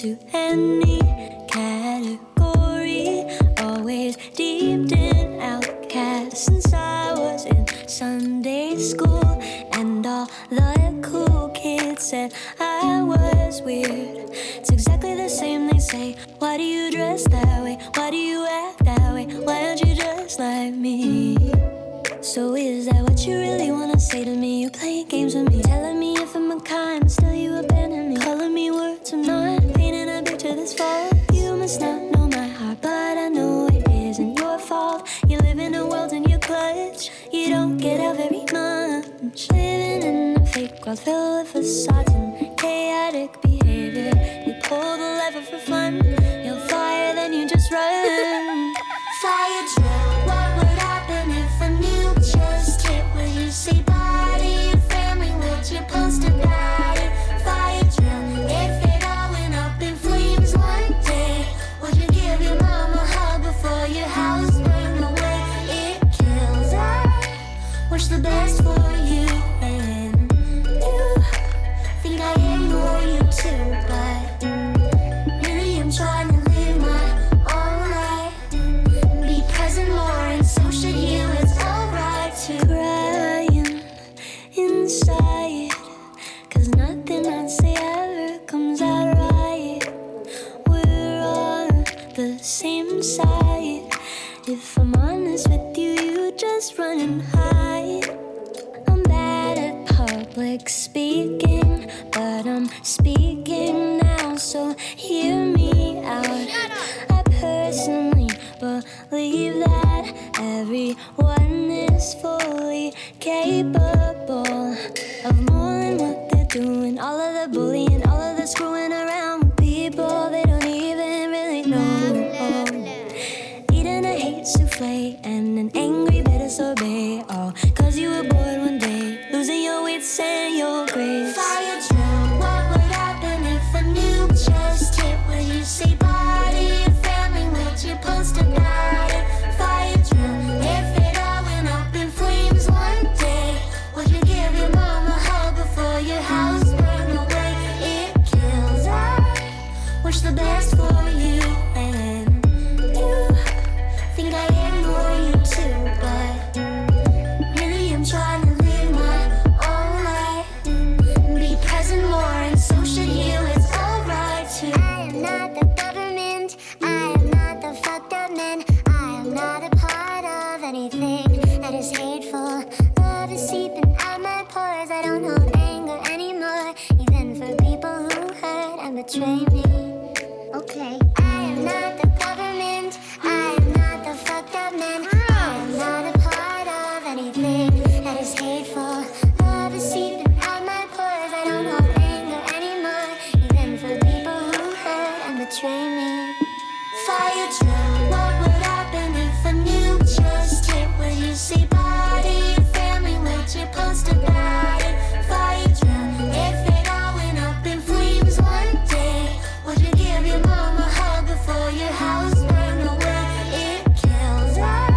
into any category. Always deep in outcast since I was in Sunday school, and all the cool kids said I was weird. It's exactly the same, they say. Why do you dress that way? Why do you act that way? Why aren't you just like me? So is that what you really wanna say to me? You playing games with me, telling me if I'm unkind, but still you abandon me, calling me words I'm not, painting a picture that's false. You must not know my heart, but I know it isn't your fault. You live in a world in your clutch, you don't get out very much. Living in a fake world filled with facades and chaotic behavior. You pull the lever for fun, you'll fire, then you just run. Fire drill, what would happen if a nuke just hit? Will you say bye to your family? Would you post about it? Fire drill, if it all went up in flames one day, would you give your mom a hug before your house burned away? It kills, I wish the best for you, and you think I ignore you too, but really I'm trying to live my own life and be present more, and so should you. It's alright to crying inside, 'cause nothing I say ever comes out right. We're on the same side. If I'm honest with you, you just run and hide. I'm bad at public speaking, but I'm speaking now, so hear me out. I personally believe that everyone is fully capable of more than what they're doing. All of the bullying, all of the screwing around with people they don't even really know. Eating a hate souffle and an angry bitter sorbet, all 'cause you were bored one day, losing your wits and your grace. Fire drill, what would happen if a nuke just hit? Will you say bye to your family? Would you post about it? Fire drill, if it all went up in flames one day, would you give your mom a hug before your house burned away? It kills, I wish the best for you, and you think I ignore you too, but really I'm trying to live my own life and be present more, and so should you. It's alright to. I am not the government, I am not the fucked up man, I am not a part of anything that is hateful. Love is seeping out my pores, I don't hold anger anymore, even for people who hurt and betray me. Okay, I am not the government, I am not the fucked up man, I am not a part of anything that is hateful. Love is seeping out my pores, I don't hold anger anymore, even for people who hurt and betray me. Fire drill, what would happen if a nuke just hit? Will you say bye to your family? Would you post about it? Fire drill, if it all went up in flames one day, would you give your mom a hug before your house burned away? It kills,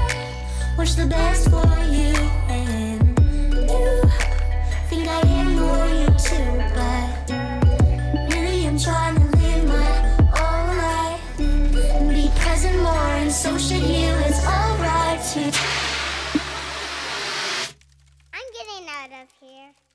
I wish the best for you, and you think I ignore you too, but really I'm trying to live my own life and be present more, and so should you. It's alright to. I'm getting out of here.